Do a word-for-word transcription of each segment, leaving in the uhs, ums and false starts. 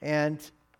And,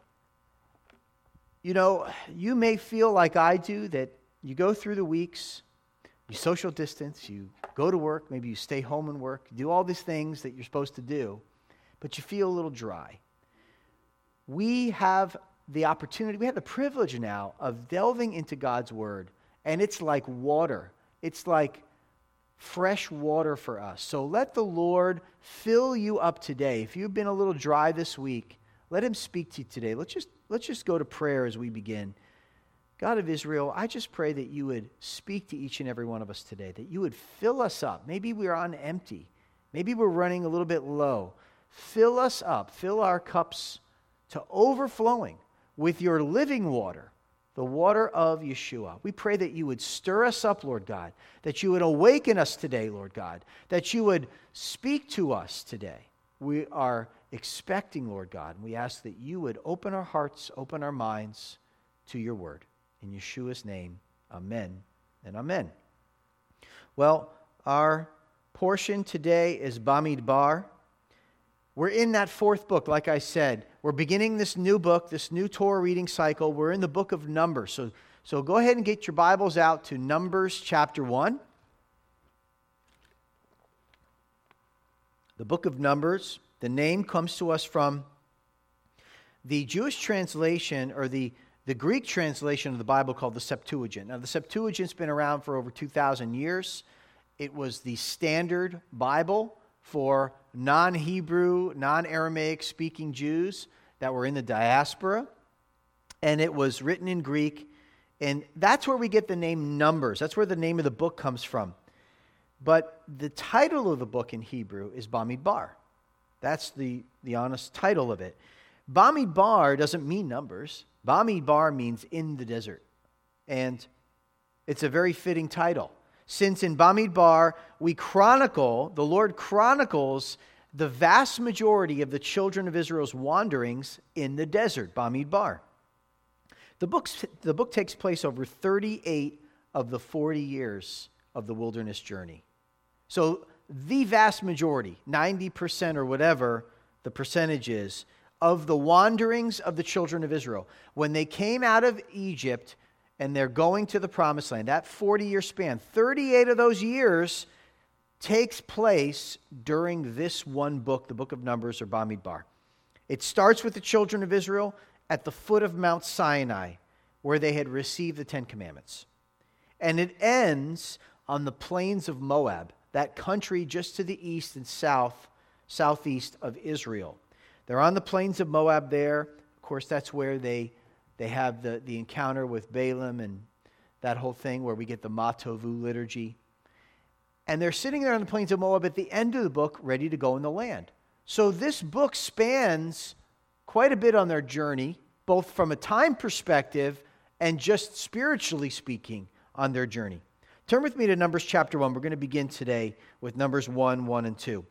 you know, you may feel like I do, that you go through the weeks, you social distance, you go to work, maybe you stay home and work, do all these things that you're supposed to do, but you feel a little dry. We have the opportunity, we have the privilege now of delving into God's Word, and it's like water. It's like fresh water for us. So let the Lord fill you up today. If you've been a little dry this week, let Him speak to you today. Let's just, let's just go to prayer as we begin. God of Israel, I just pray that you would speak to each and every one of us today, that you would fill us up. Maybe we're on empty. Maybe we're running a little bit low. Fill us up. Fill our cups to overflowing with your living water, the water of Yeshua. We pray that you would stir us up, Lord God, that you would awaken us today, Lord God, that you would speak to us today. We are expecting, Lord God, and we ask that you would open our hearts, open our minds to your word. In Yeshua's name, amen and amen. Well, our portion today is Bamidbar. We're in that fourth book, like I said. We're beginning this new book, this new Torah reading cycle. We're in the book of Numbers. So, so go ahead and get your Bibles out to Numbers chapter one. The book of Numbers, the name comes to us from the Jewish translation, or the, the Greek translation of the Bible called the Septuagint. Now, the Septuagint's been around for over two thousand years. It was the standard Bible for non-Hebrew, non-Aramaic speaking Jews that were in the diaspora. And it was written in Greek. And that's where we get the name Numbers. That's where the name of the book comes from. But the title of the book in Hebrew is Bamidbar. That's the, the honest title of it. Bamidbar doesn't mean numbers. Bamidbar means in the desert. And it's a very fitting title, since in Bamidbar we chronicle, the Lord chronicles the vast majority of the children of Israel's wanderings in the desert, Bamidbar. The, book's, the book takes place over thirty-eight of the forty years of the wilderness journey. So the vast majority, ninety percent or whatever the percentage is, of the wanderings of the children of Israel, when they came out of Egypt and they're going to the promised land, that forty-year span, thirty-eight of those years takes place during this one book, the book of Numbers, or Bamidbar. It starts with the children of Israel at the foot of Mount Sinai, where they had received the Ten Commandments. And it ends on the plains of Moab, that country just to the east and south, southeast of Israel. They're on the plains of Moab there. Of course, that's where they They have the, the encounter with Balaam and that whole thing where we get the Matovu liturgy. And they're sitting there on the plains of Moab at the end of the book, ready to go in the land. So this book spans quite a bit on their journey, both from a time perspective and just spiritually speaking on their journey. Turn with me to Numbers chapter one. We're going to begin today with Numbers one, one and two.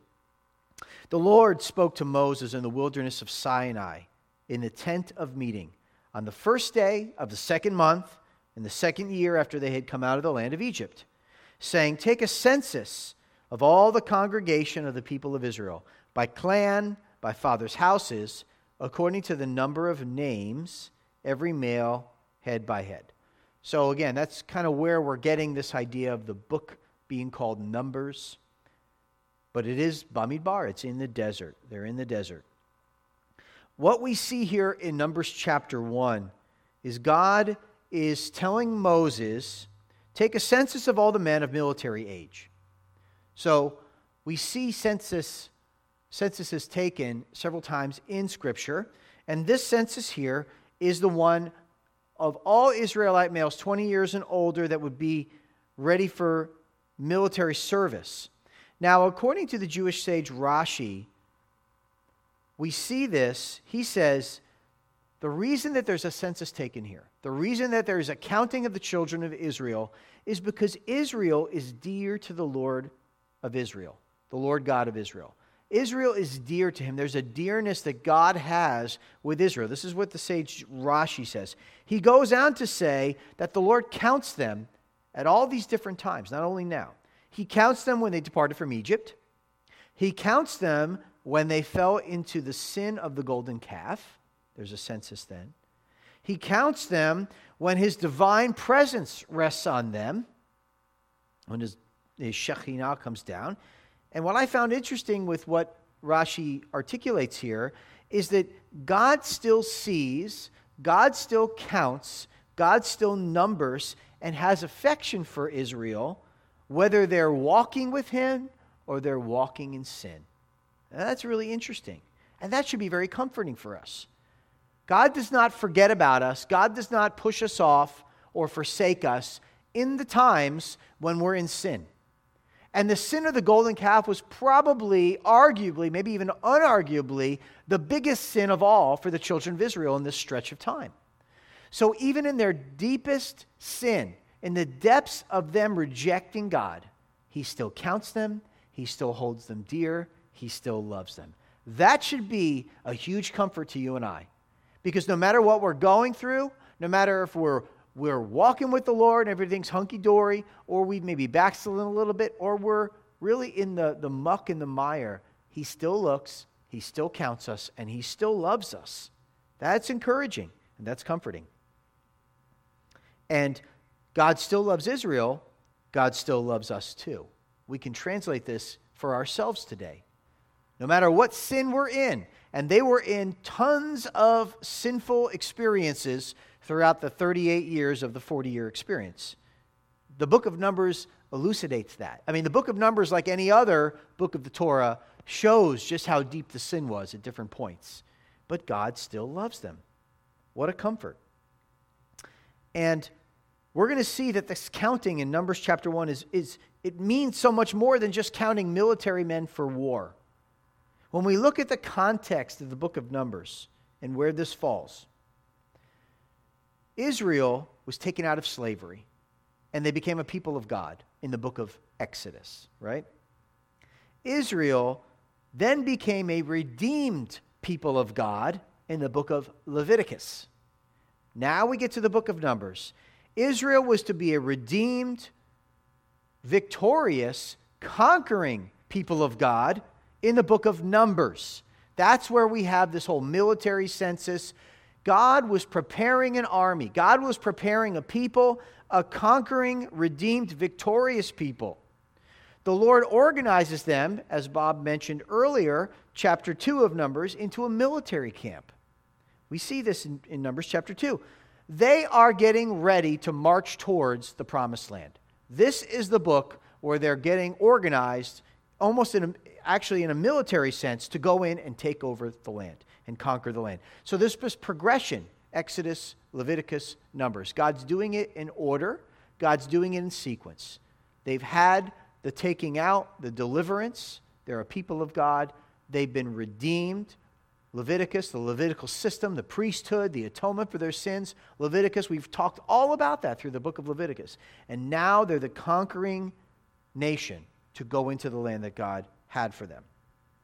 The Lord spoke to Moses in the wilderness of Sinai in the tent of meeting on the first day of the second month in the second year after they had come out of the land of Egypt, saying, "Take a census of all the congregation of the people of Israel, by clan, by fathers' houses, according to the number of names, every male head by head." So again, that's kind of where we're getting this idea of the book being called Numbers. But it is Bamidbar. It's in the desert. They're in the desert. What we see here in Numbers chapter one is God is telling Moses, take a census of all the men of military age. So we see census, censuses taken several times in Scripture, and this census here is the one of all Israelite males twenty years and older that would be ready for military service. Now, according to the Jewish sage Rashi, we see this. He says, the reason that there's a census taken here, the reason that there's a counting of the children of Israel, is because Israel is dear to the Lord of Israel, the Lord God of Israel. Israel is dear to him. There's a dearness that God has with Israel. This is what the sage Rashi says. He goes on to say that the Lord counts them at all these different times, not only now. He counts them when they departed from Egypt. He counts them when they fell into the sin of the golden calf. There's a census then. He counts them when his divine presence rests on them, when his, his Shekhinah comes down. And what I found interesting with what Rashi articulates here is that God still sees, God still counts, God still numbers and has affection for Israel, whether they're walking with him or they're walking in sin. Now, that's really interesting. And that should be very comforting for us. God does not forget about us. God does not push us off or forsake us in the times when we're in sin. And the sin of the golden calf was probably, arguably, maybe even unarguably, the biggest sin of all for the children of Israel in this stretch of time. So even in their deepest sin, in the depths of them rejecting God, he still counts them, he still holds them dear, he still loves them. That should be a huge comfort to you and I. Because no matter what we're going through, no matter if we're we're walking with the Lord and everything's hunky-dory, or we maybe backsliding a little bit, or we're really in the, the muck and the mire, he still looks, he still counts us, and he still loves us. That's encouraging, and that's comforting. And God still loves Israel, God still loves us too. We can translate this for ourselves today. No matter what sin we're in, and they were in tons of sinful experiences throughout the thirty-eight years of the forty-year experience. The book of Numbers elucidates that. I mean, the book of Numbers, like any other book of the Torah, shows just how deep the sin was at different points. But God still loves them. What a comfort. And we're going to see that this counting in Numbers chapter one is, is it means so much more than just counting military men for war. When we look at the context of the book of Numbers and where this falls, Israel was taken out of slavery, and they became a people of God in the book of Exodus, right? Israel then became a redeemed people of God in the book of Leviticus. Now we get to the book of Numbers. Israel was to be a redeemed, victorious, conquering people of God in the book of Numbers. That's where we have this whole military census. God was preparing an army. God was preparing a people, a conquering, redeemed, victorious people. The Lord organizes them, as Bob mentioned earlier, chapter two of Numbers, into a military camp. We see this in, in Numbers chapter two. They are getting ready to march towards the promised land. This is the book where they're getting organized, almost in a, actually in a military sense, to go in and take over the land and conquer the land. So this was progression, Exodus, Leviticus, Numbers. God's doing it in order. God's doing it in sequence. They've had the taking out, the deliverance. They're a people of God. They've been redeemed. Leviticus, the Levitical system, the priesthood, the atonement for their sins. Leviticus, we've talked all about that through the book of Leviticus. And now they're the conquering nation to go into the land that God had for them.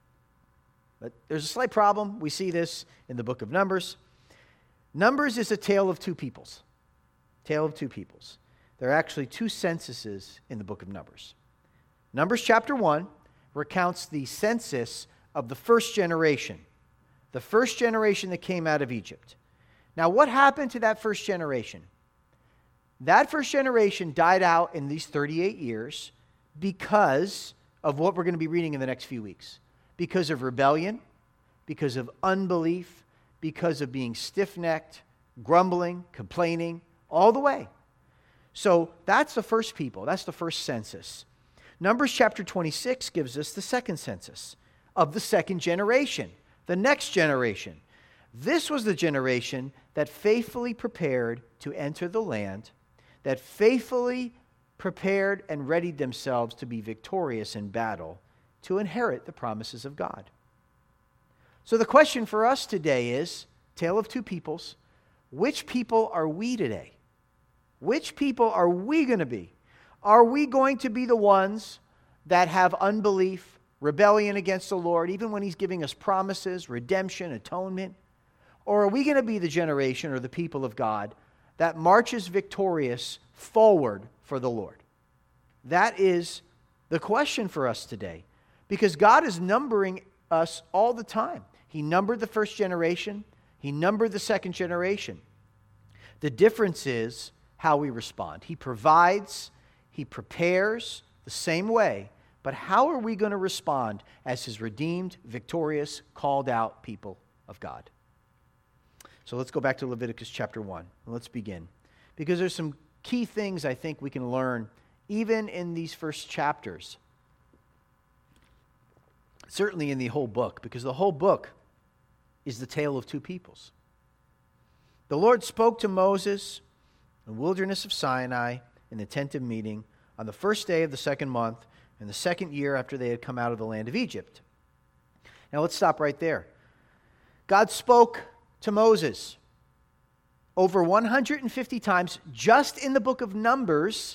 But there's a slight problem. We see this in the book of Numbers. Numbers is a tale of two peoples. Tale of two peoples. There are actually two censuses in the book of Numbers. Numbers chapter one recounts the census of the first generation. The first generation that came out of Egypt. Now, what happened to that first generation? That first generation died out in these thirty-eight years because of what we're going to be reading in the next few weeks. Because of rebellion, because of unbelief, because of being stiff-necked, grumbling, complaining, all the way. So that's the first people. That's the first census. Numbers chapter twenty-six gives us the second census of the second generation, the next generation. This was the generation that faithfully prepared to enter the land, that faithfully prepared and readied themselves to be victorious in battle, to inherit the promises of God. So the question for us today is, tale of two peoples, which people are we today? Which people are we going to be? Are we going to be the ones that have unbelief, rebellion against the Lord, even when he's giving us promises, redemption, atonement? Or are we going to be the generation or the people of God that marches victorious forward for the Lord? That is the question for us today, because God is numbering us all the time. He numbered the first generation. He numbered the second generation. The difference is how we respond. He provides, he prepares the same way, but how are we going to respond as his redeemed, victorious, called out people of God? So let's go back to Leviticus chapter one. Let's begin. Because there's some key things I think we can learn even in these first chapters. Certainly in the whole book, because the whole book is the tale of two peoples. The Lord spoke to Moses in the wilderness of Sinai in the tent of meeting on the first day of the second month in the second year after they had come out of the land of Egypt. Now let's stop right there. God spoke to Moses over one hundred fifty times. Just in the book of Numbers,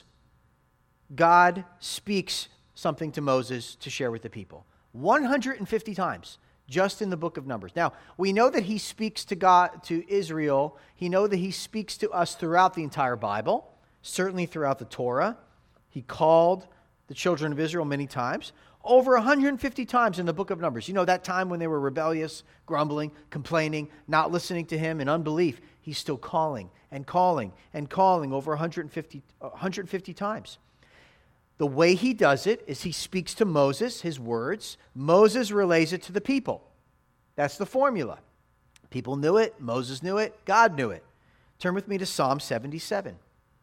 God speaks something to Moses to share with the people. one hundred fifty times, just in the book of Numbers. Now, we know that he speaks to God, to Israel. He know that he speaks to us throughout the entire Bible, certainly throughout the Torah. He called the children of Israel many times. Over one hundred fifty times in the book of Numbers. You know, that time when they were rebellious, grumbling, complaining, not listening to him in unbelief. He's still calling and calling and calling over one hundred fifty, one hundred fifty times. The way he does it is he speaks to Moses, his words. Moses relays it to the people. That's the formula. People knew it. Moses knew it. God knew it. Turn with me to Psalm seventy-seven.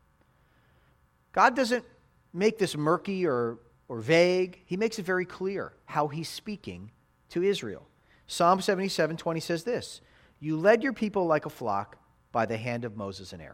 God doesn't make this murky or, or vague. He makes it very clear how he's speaking to Israel. Psalm seventy-seven twenty says this, "You led your people like a flock by the hand of Moses and Aaron."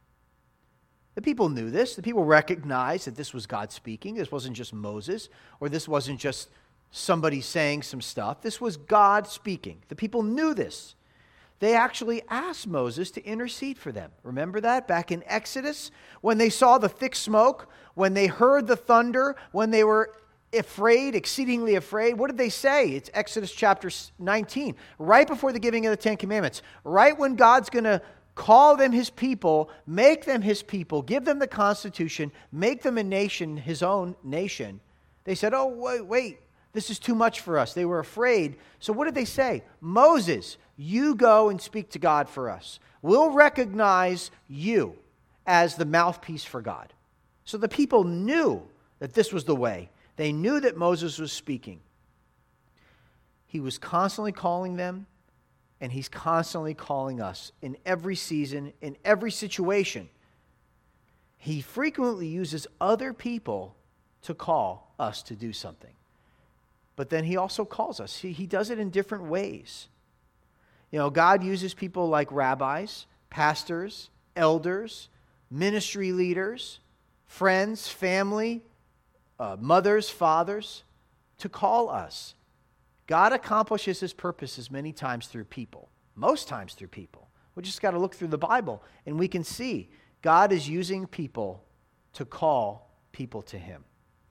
The people knew this. The people recognized that this was God speaking. This wasn't just Moses, or this wasn't just somebody saying some stuff. This was God speaking. The people knew this. They actually asked Moses to intercede for them. Remember that back in Exodus? When they saw the thick smoke, when they heard the thunder, when they were afraid, exceedingly afraid, what did they say? It's Exodus chapter nineteen, right before the giving of the Ten Commandments, right when God's going to call them his people, make them his people, give them the Constitution, make them a nation, his own nation. They said, oh, wait, wait, this is too much for us. They were afraid. So what did they say? Moses, you go and speak to God for us. We'll recognize you as the mouthpiece for God. So the people knew that this was the way. They knew that Moses was speaking. He was constantly calling them. And he's constantly calling us in every season, in every situation. He frequently uses other people to call us to do something. But then he also calls us. He, he does it in different ways. You know, God uses people like rabbis, pastors, elders, ministry leaders, friends, family, uh, mothers, fathers, to call us. God accomplishes his purposes many times through people, most times through people. We just got to look through the Bible and we can see God is using people to call people to him.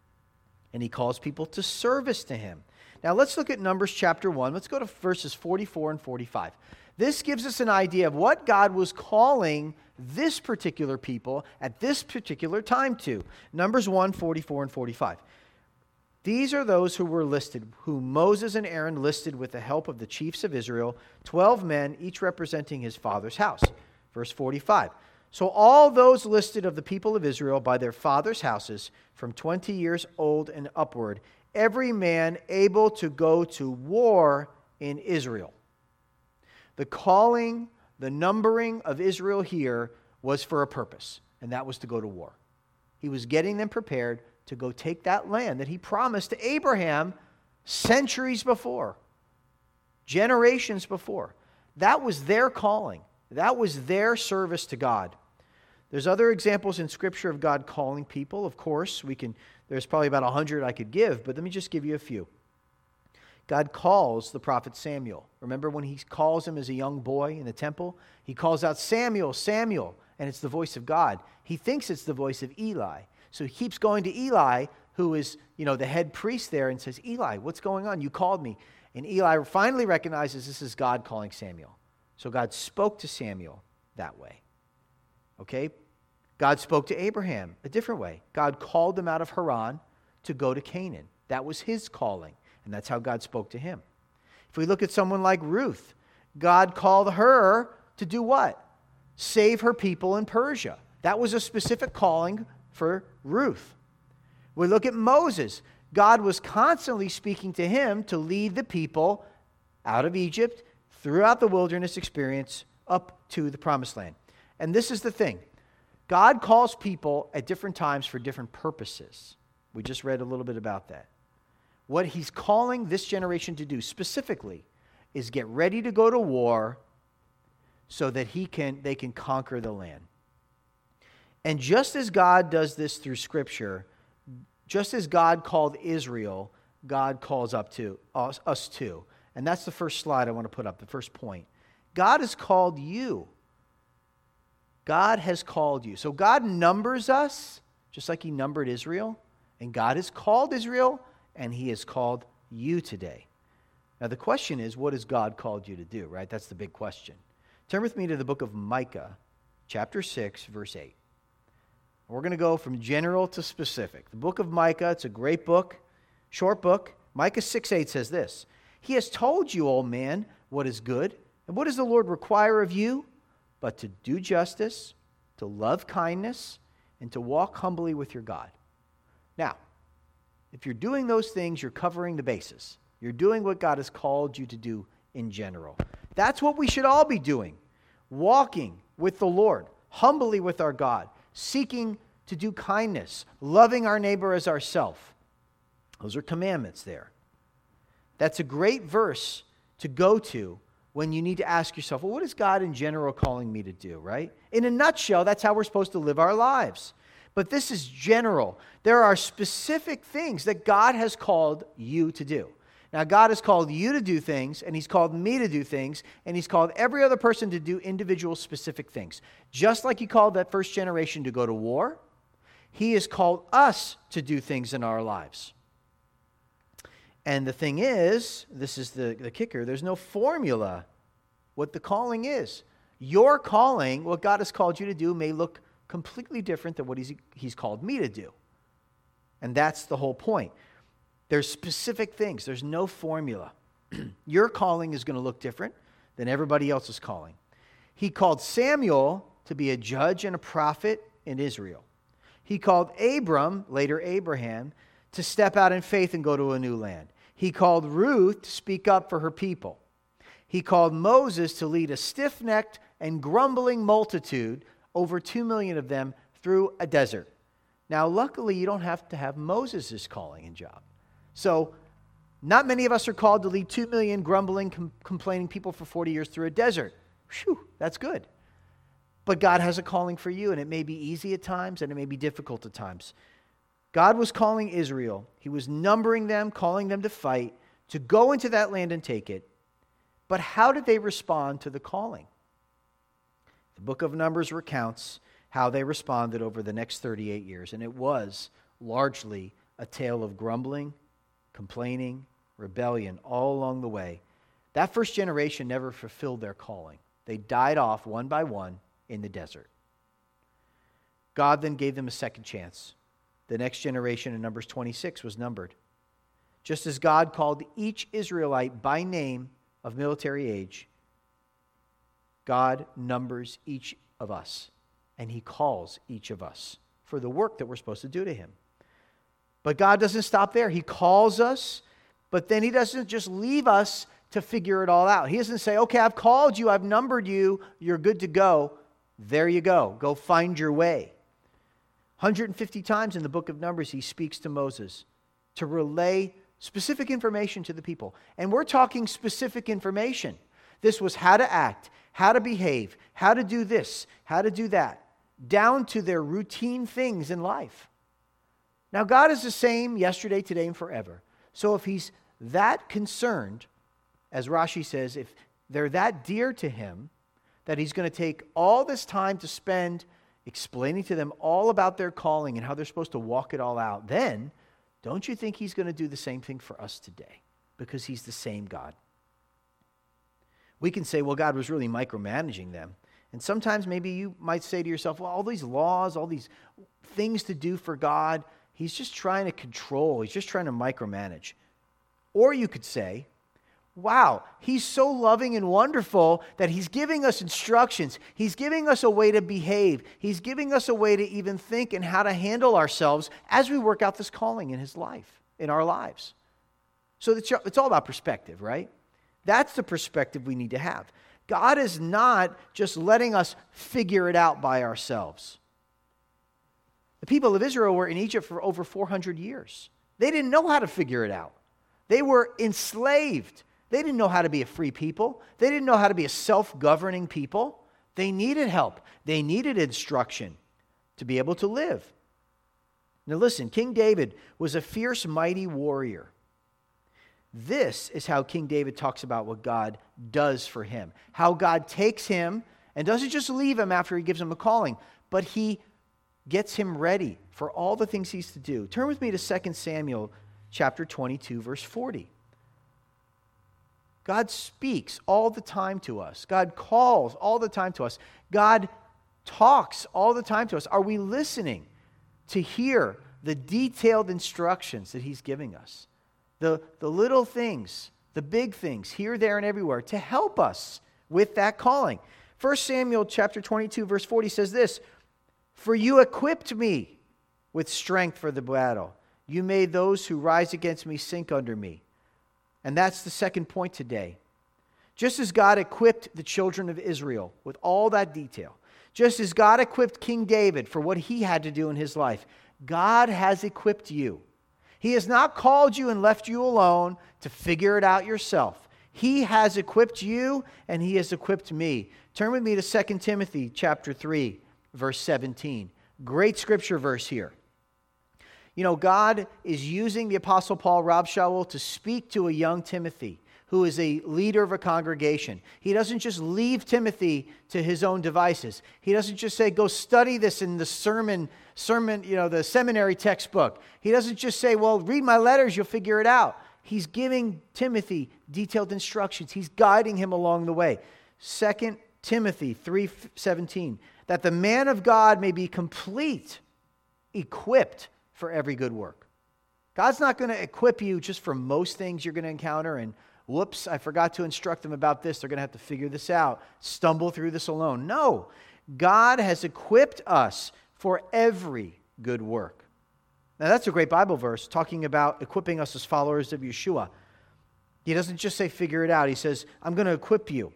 And he calls people to service to him. Now let's look at Numbers chapter one. Let's go to verses forty-four and forty-five. This gives us an idea of what God was calling this particular people at this particular time to. Numbers one, forty-four and forty-five. These are those who were listed, whom Moses and Aaron listed with the help of the chiefs of Israel, twelve men, each representing his father's house. Verse forty-five. So all those listed of the people of Israel by their fathers' houses, from twenty years old and upward, every man able to go to war in Israel. The calling, the numbering of Israel here was for a purpose, and that was to go to war. He was getting them prepared to go take that land that he promised to Abraham centuries before, generations before. That was their calling. That was their service to God. There's other examples in Scripture of God calling people. Of course, we can. There's probably about a hundred I could give, but let me just give you a few. God calls the prophet Samuel. Remember when he calls him as a young boy in the temple? He calls out, Samuel, Samuel, and it's the voice of God. He thinks it's the voice of Eli. So he keeps going to Eli, who is, you know, the head priest there, and says, Eli, what's going on? You called me. And Eli finally recognizes this is God calling Samuel. So God spoke to Samuel that way. Okay? God spoke to Abraham a different way. God called him out of Haran to go to Canaan. That was his calling, and that's how God spoke to him. If we look at someone like Ruth, God called her to do what? Save her people in Persia. That was a specific calling for Ruth. We look at Moses. God was constantly speaking to him to lead the people out of Egypt, throughout the wilderness experience, up to the promised land. And this is the thing. God calls people at different times for different purposes. We just read a little bit about that. What he's calling this generation to do specifically is get ready to go to war so that he can they can conquer the land. And just as God does this through Scripture, just as God called Israel, God calls up to us, us too. And that's the first slide I want to put up, the first point. God has called you. God has called you. So God numbers us, just like he numbered Israel. And God has called Israel, and he has called you today. Now the question is, what has God called you to do, right? That's the big question. Turn with me to the book of Micah, chapter six, verse eight. We're going to go from general to specific. The book of Micah, it's a great book, short book. Micah six eight says this, "He has told you, O man, what is good, and what does the Lord require of you? But to do justice, to love kindness, and to walk humbly with your God." Now, if you're doing those things, you're covering the bases. You're doing what God has called you to do in general. That's what we should all be doing. Walking with the Lord, humbly with our God, seeking to do kindness, loving our neighbor as ourselves. Those are commandments there. That's a great verse to go to when you need to ask yourself, well, what is God in general calling me to do, right? In a nutshell, that's how we're supposed to live our lives. But this is general. There are specific things that God has called you to do. Now, God has called you to do things, and he's called me to do things, and he's called every other person to do individual specific things. Just like he called that first generation to go to war, he has called us to do things in our lives. And the thing is, this is the, the kicker, there's no formula what the calling is. Your calling, what God has called you to do, may look completely different than what he's, he's called me to do. And that's the whole point. There's specific things. There's no formula. Your calling is going to look different than everybody else's calling. He called Samuel to be a judge and a prophet in Israel. He called Abram, later Abraham, to step out in faith and go to a new land. He called Ruth to speak up for her people. He called Moses to lead a stiff-necked and grumbling multitude, over two million of them, through a desert. Now, luckily, you don't have to have Moses' calling and job. So, not many of us are called to lead two million grumbling, com- complaining people for forty years through a desert. Whew, that's good. But God has a calling for you, and it may be easy at times, and it may be difficult at times. God was calling Israel. He was numbering them, calling them to fight, to go into that land and take it. But how did they respond to the calling? The book of Numbers recounts how they responded over the next thirty-eight years, and it was largely a tale of grumbling, complaining, rebellion all along the way. That first generation never fulfilled their calling. They died off one by one in the desert. God then gave them a second chance. The next generation in Numbers twenty-six was numbered. Just as God called each Israelite by name of military age, God numbers each of us, and he calls each of us for the work that we're supposed to do to him. But God doesn't stop there. He calls us, but then he doesn't just leave us to figure it all out. He doesn't say, okay, I've called you, I've numbered you, you're good to go. There you go. Go find your way. one hundred fifty times in the book of Numbers, he speaks to Moses to relay specific information to the people. And we're talking specific information. This was how to act, how to behave, how to do this, how to do that, down to their routine things in life. Now, God is the same yesterday, today, and forever. So if he's that concerned, as Rashi says, if they're that dear to him, that he's going to take all this time to spend explaining to them all about their calling and how they're supposed to walk it all out, then don't you think he's going to do the same thing for us today? Because he's the same God. We can say, well, God was really micromanaging them. And sometimes maybe you might say to yourself, well, all these laws, all these things to do for God, he's just trying to control. He's just trying to micromanage. Or you could say, wow, he's so loving and wonderful that he's giving us instructions. He's giving us a way to behave. He's giving us a way to even think and how to handle ourselves as we work out this calling in his life, in our lives. So it's, it's all about perspective, right? That's the perspective we need to have. God is not just letting us figure it out by ourselves. The people of Israel were in Egypt for over four hundred years. They didn't know how to figure it out. They were enslaved. They didn't know how to be a free people. They didn't know how to be a self-governing people. They needed help. They needed instruction to be able to live. Now listen, King David was a fierce, mighty warrior. This is how King David talks about what God does for him. How God takes him and doesn't just leave him after he gives him a calling, but he gets him ready for all the things he's to do. Turn with me to Second Samuel chapter twenty-two, verse forty. God speaks all the time to us. God calls all the time to us. God talks all the time to us. Are we listening to hear the detailed instructions that he's giving us? The, the little things, the big things, here, there, and everywhere, to help us with that calling. First Samuel chapter twenty-two, verse forty says this, "For you equipped me with strength for the battle. You made those who rise against me sink under me." And that's the second point today. Just as God equipped the children of Israel with all that detail, just as God equipped King David for what he had to do in his life, God has equipped you. He has not called you and left you alone to figure it out yourself. He has equipped you and he has equipped me. Turn with me to Second Timothy chapter three, verse seventeen. Great scripture verse here. You know, God is using the Apostle Paul, Rob Shaul, to speak to a young Timothy who is a leader of a congregation. He doesn't just leave Timothy to his own devices. He doesn't just say, go study this in the sermon, sermon, you know, the seminary textbook. He doesn't just say, well, read my letters, you'll figure it out. He's giving Timothy detailed instructions. He's guiding him along the way. Second Timothy three seventeen, that the man of God may be complete, equipped for every good work. God's not going to equip you just for most things you're going to encounter and, whoops, I forgot to instruct them about this. They're going to have to figure this out, stumble through this alone. No, God has equipped us for every good work. Now that's a great Bible verse talking about equipping us as followers of Yeshua. He doesn't just say figure it out. He says, I'm going to equip you.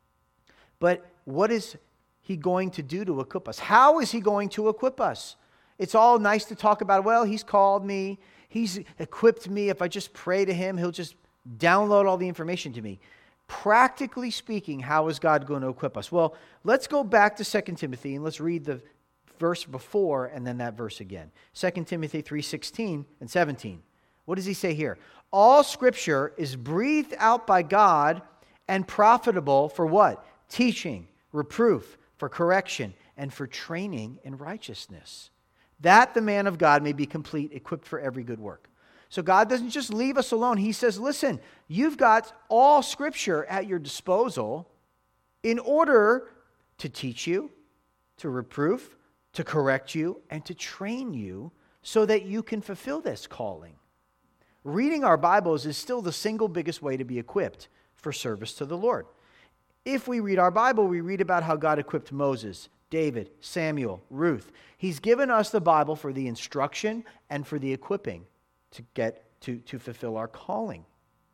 But what is he going to do to equip us? How is he going to equip us? It's all nice to talk about, well, he's called me, he's equipped me. If I just pray to him, he'll just download all the information to me. Practically speaking, how is God going to equip us? Well, let's go back to Second Timothy and let's read the verse before and then that verse again. Second Timothy three sixteen and seventeen. What does he say here? All Scripture is breathed out by God and profitable for what? Teaching, reproof, for correction, and for training in righteousness, that the man of God may be complete, equipped for every good work. So God doesn't just leave us alone. He says, listen, you've got all Scripture at your disposal in order to teach you, to reproof, to correct you, and to train you so that you can fulfill this calling. Reading our Bibles is still the single biggest way to be equipped for service to the Lord. If we read our Bible, we read about how God equipped Moses, David, Samuel, Ruth. He's given us the Bible for the instruction and for the equipping to get to, to fulfill our calling.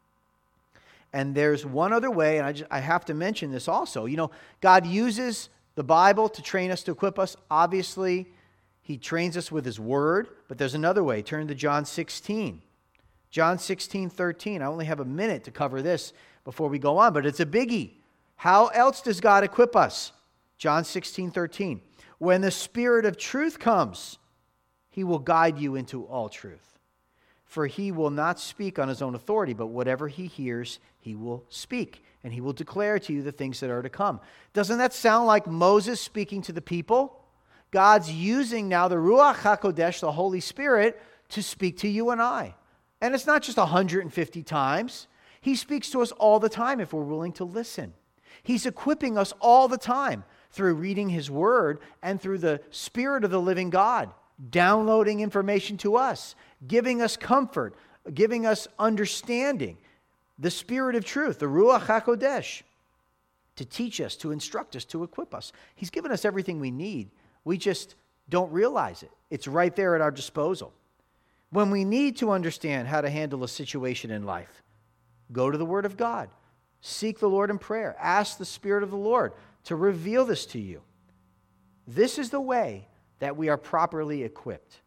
And there's one other way, and I, just, I have to mention this also. You know, God uses the Bible to train us, to equip us. Obviously, he trains us with his word, but there's another way. Turn to John sixteen. John sixteen, thirteen. I only have a minute to cover this before we go on, but it's a biggie. How else does God equip us? John sixteen, thirteen. When the Spirit of truth comes, he will guide you into all truth. For he will not speak on his own authority, but whatever he hears, he will speak. And he will declare to you the things that are to come. Doesn't that sound like Moses speaking to the people? God's using now the Ruach HaKodesh, the Holy Spirit, to speak to you and I. And it's not just one hundred fifty times. He speaks to us all the time if we're willing to listen. He's equipping us all the time through reading his word and through the Spirit of the living God, downloading information to us, giving us comfort, giving us understanding. the Spirit of truth, the Ruach HaKodesh, to teach us, to instruct us, to equip us. He's given us everything we need. We just don't realize it. It's right there at our disposal. When we need to understand how to handle a situation in life, go to the Word of God. Seek the Lord in prayer. Ask the Spirit of the Lord to reveal this to you. This is the way that we are properly equipped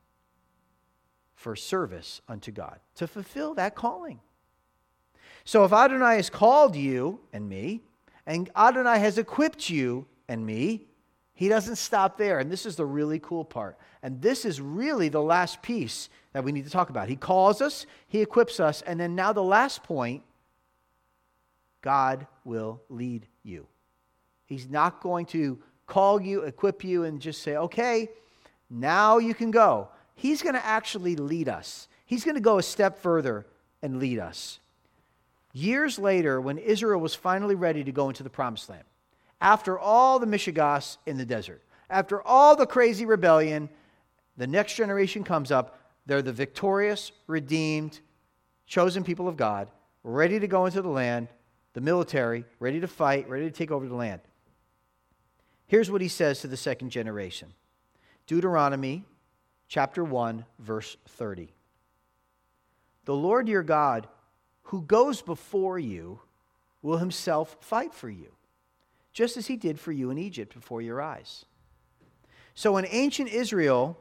for service unto God, to fulfill that calling. So if Adonai has called you and me, and Adonai has equipped you and me, he doesn't stop there. And this is the really cool part. And this is really the last piece that we need to talk about. He calls us, he equips us, and then now the last point, God will lead you. He's not going to call you, equip you, and just say, okay, now you can go. He's going to actually lead us. He's going to go a step further and lead us. Years later, when Israel was finally ready to go into the Promised Land, after all the mishigas in the desert, after all the crazy rebellion, the next generation comes up. They're the victorious, redeemed, chosen people of God, ready to go into the land, the military, ready to fight, ready to take over the land. Here's what he says to the second generation. Deuteronomy chapter one, verse thirty. The Lord your God, who goes before you, will himself fight for you, just as he did for you in Egypt before your eyes. So in ancient Israel,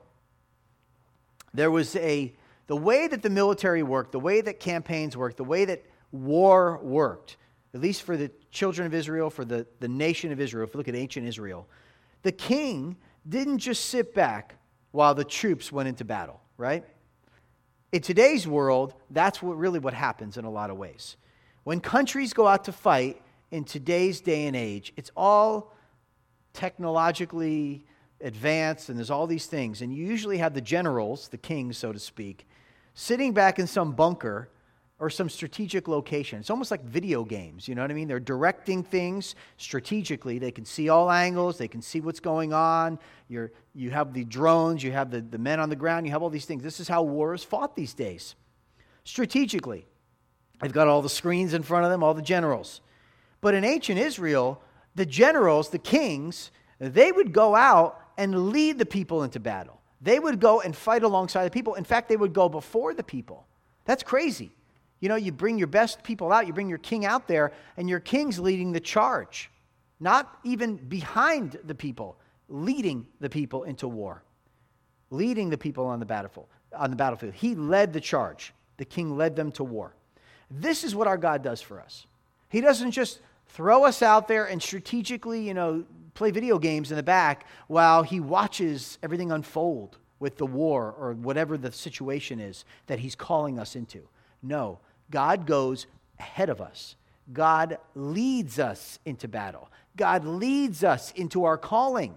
there was a, the way that the military worked, the way that campaigns worked, the way that war worked, at least for the children of Israel, for the, the nation of Israel, if you look at ancient Israel, the king didn't just sit back while the troops went into battle, right? In today's world, that's what really what happens in a lot of ways. When countries go out to fight in today's day and age, it's all technologically advanced, and there's all these things. And you usually have the generals, the kings, so to speak, sitting back in some bunker or some strategic location. It's almost like video games, you know what I mean? They're directing things strategically. They can see all angles. They can see what's going on. You're, you have the drones. You have the, the men on the ground. You have all these things. This is how war is fought these days. Strategically. They've got all the screens in front of them, all the generals. But in ancient Israel, the generals, the kings, they would go out and lead the people into battle. They would go and fight alongside the people. In fact, they would go before the people. That's crazy. You know, you bring your best people out, you bring your king out there, and your king's leading the charge. Not even behind the people, leading the people into war. Leading the people on the battlefield. On the battlefield. He led the charge. The king led them to war. This is what our God does for us. He doesn't just throw us out there and strategically, you know, play video games in the back while he watches everything unfold with the war or whatever the situation is that he's calling us into. No, God goes ahead of us. God leads us into battle. God leads us into our calling.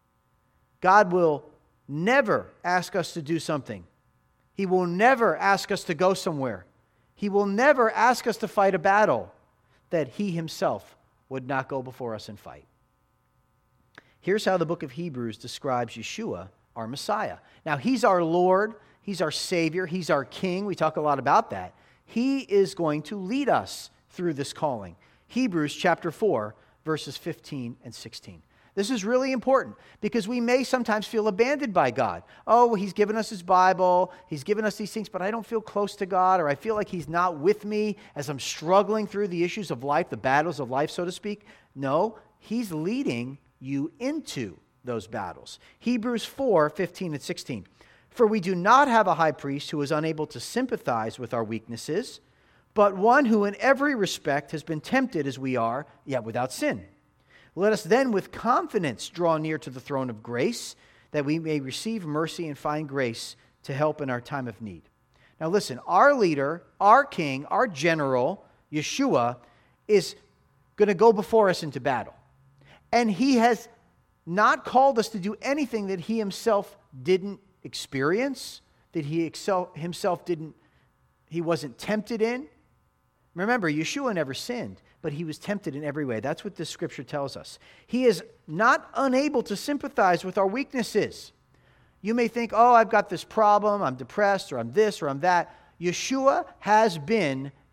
God will never ask us to do something. He will never ask us to go somewhere. He will never ask us to fight a battle that he himself would not go before us and fight. Here's how the book of Hebrews describes Yeshua, our Messiah. Now, he's our Lord. He's our Savior. He's our King. We talk a lot about that. He is going to lead us through this calling. Hebrews chapter four, verses fifteen and sixteen. This is really important because we may sometimes feel abandoned by God. Oh, he's given us his Bible. He's given us these things, but I don't feel close to God, or I feel like he's not with me as I'm struggling through the issues of life, the battles of life, so to speak. No, he's leading you into those battles. Hebrews four, fifteen and sixteen. For we do not have a high priest who is unable to sympathize with our weaknesses, but one who in every respect has been tempted as we are, yet without sin. Let us then with confidence draw near to the throne of grace, that we may receive mercy and find grace to help in our time of need. Now listen, our leader, our king, our general, Yeshua, is going to go before us into battle. And he has not called us to do anything that he himself didn't experience, that he excel, himself didn't, he wasn't tempted in. Remember, Yeshua never sinned, but he was tempted in every way. That's what this scripture tells us. He is not unable to sympathize with our weaknesses. You may think, oh, I've got this problem, I'm depressed, or I'm this, or I'm that. Yeshua has been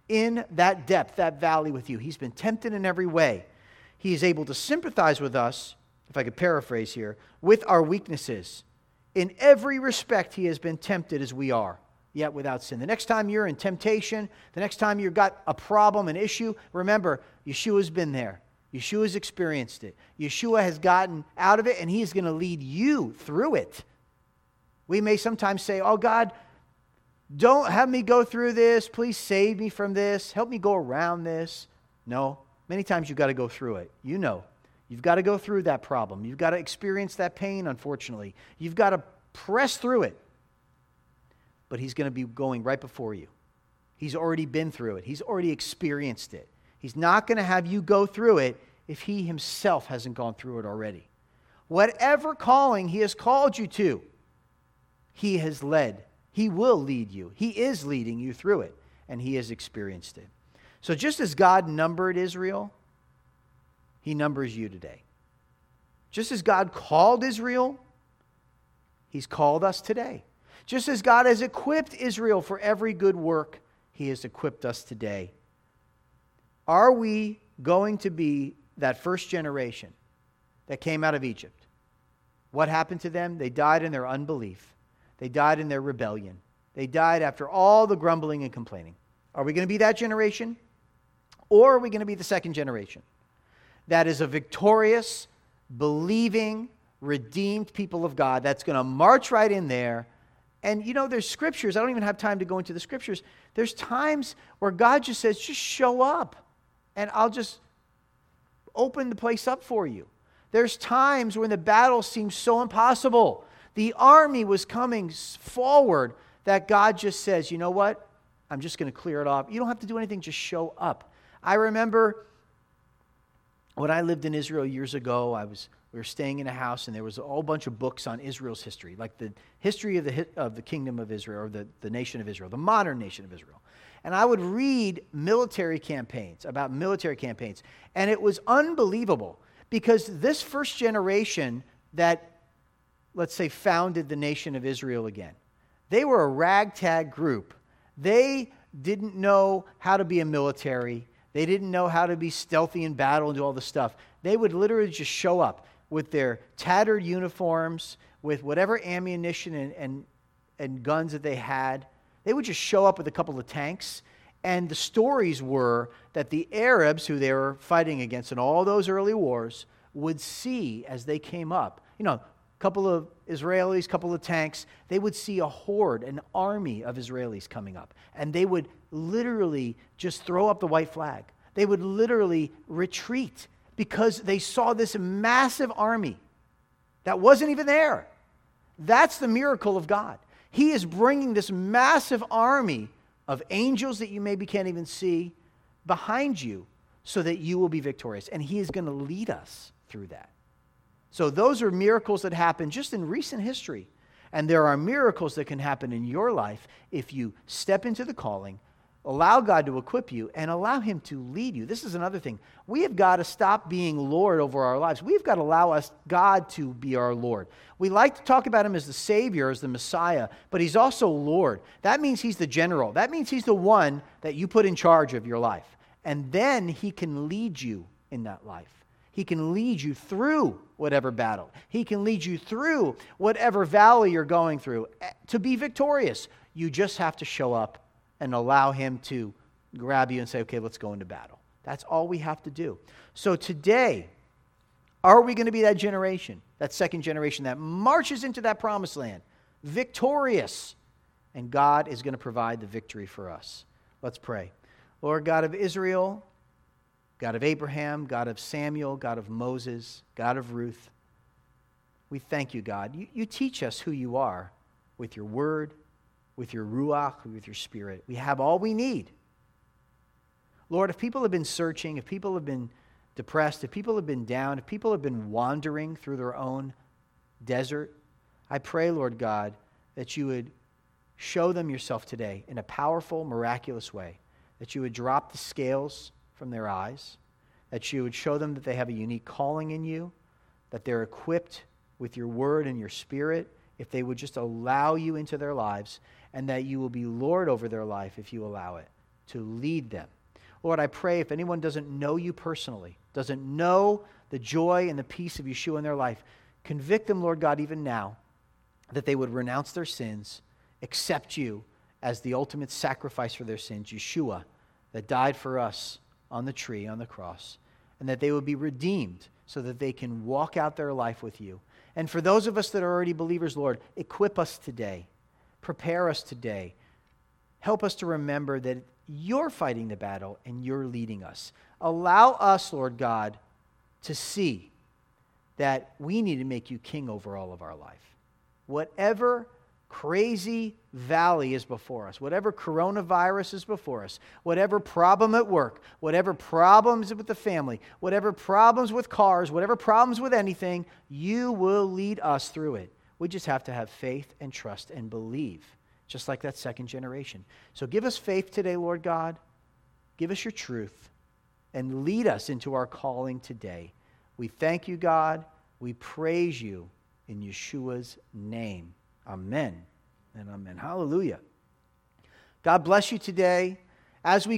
in that depth, that valley with you. He's been tempted in every way. He is able to sympathize with us, if I could paraphrase here, with our weaknesses. In every respect, he has been tempted as we are, yet without sin. The next time you're in temptation, the next time you've got a problem, an issue, remember, Yeshua's been there. Yeshua's experienced it. Yeshua has gotten out of it, and he is going to lead you through it. We may sometimes say, oh God, don't have me go through this. Please save me from this. Help me go around this. No, many times you've got to go through it. You know, you've got to go through that problem. You've got to experience that pain, unfortunately. You've got to press through it. But he's going to be going right before you. He's already been through it. He's already experienced it. He's not going to have you go through it if he himself hasn't gone through it already. Whatever calling he has called you to, he has led. He will lead you. He is leading you through it, and he has experienced it. So just as God numbered Israel, he numbers you today. Just as God called Israel, he's called us today. Just as God has equipped Israel for every good work, he has equipped us today. Are we going to be that first generation that came out of Egypt? What happened to them? They died in their unbelief. They died in their rebellion. They died after all the grumbling and complaining. Are we going to be that generation? Or are we going to be the second generation? That is a victorious, believing, redeemed people of God that's going to march right in there. And you know, there's scriptures. I don't even have time to go into the scriptures. There's times where God just says, just show up, and I'll just open the place up for you. There's times when the battle seems so impossible. The army was coming forward that God just says, you know what? I'm just going to clear it off. You don't have to do anything, just show up. I remember when I lived in Israel years ago, I was we were staying in a house, and there was a whole bunch of books on Israel's history, like the history of the of the kingdom of Israel, or the, the nation of Israel, the modern nation of Israel. And I would read military campaigns, about military campaigns, and it was unbelievable because this first generation that, let's say, founded the nation of Israel again, they were a ragtag group. They didn't know how to be a military. They didn't know how to be stealthy in battle and do all this stuff. They would literally just show up with their tattered uniforms, with whatever ammunition and, and, and guns that they had. They would just show up with a couple of tanks. And the stories were that the Arabs who they were fighting against in all those early wars would see as they came up, you know, a couple of Israelis, a couple of tanks, they would see a horde, an army of Israelis coming up. And they would literally just throw up the white flag. They would literally retreat because they saw this massive army that wasn't even there. That's the miracle of God. He is bringing this massive army of angels that you maybe can't even see behind you so that you will be victorious. And he is going to lead us through that. So those are miracles that happen just in recent history. And there are miracles that can happen in your life if you step into the calling, allow God to equip you, and allow him to lead you. This is another thing. We have got to stop being Lord over our lives. We've got to allow us, God, to be our Lord. We like to talk about him as the Savior, as the Messiah, but he's also Lord. That means he's the general. That means he's the one that you put in charge of your life. And then he can lead you in that life. He can lead you through whatever battle. He can lead you through whatever valley you're going through to be victorious. You just have to show up and allow him to grab you and say, okay, let's go into battle. That's all we have to do. So today, are we going to be that generation, that second generation that marches into that promised land, victorious? And God is going to provide the victory for us. Let's pray. Lord God of Israel, God of Abraham, God of Samuel, God of Moses, God of Ruth, we thank you, God. You, you teach us who you are with your word, with your ruach, with your spirit. We have all we need. Lord, if people have been searching, if people have been depressed, if people have been down, if people have been wandering through their own desert, I pray, Lord God, that you would show them yourself today in a powerful, miraculous way, that you would drop the scales from their eyes, that you would show them that they have a unique calling in you, that they're equipped with your word and your spirit, if they would just allow you into their lives, and that you will be Lord over their life if you allow it. to lead them. Lord, I pray if anyone doesn't know you personally, doesn't know the joy and the peace of Yeshua in their life, convict them, Lord God, even now, that they would renounce their sins, accept you as the ultimate sacrifice for their sins, Yeshua, that died for us on the tree, on the cross, and that they would be redeemed so that they can walk out their life with you. And for those of us that are already believers, Lord, equip us today. Prepare us today. Help us to remember that you're fighting the battle and you're leading us. Allow us, Lord God, to see that we need to make you king over all of our life. Whatever crazy valley is before us, whatever coronavirus is before us, whatever problem at work, whatever problems with the family, whatever problems with cars, whatever problems with anything, you will lead us through it. We just have to have faith and trust and believe, just like that second generation. So give us faith today, Lord God. Give us your truth and lead us into our calling today. We thank you, God. We praise you in Yeshua's name. Amen and amen. Hallelujah. God bless you today. As we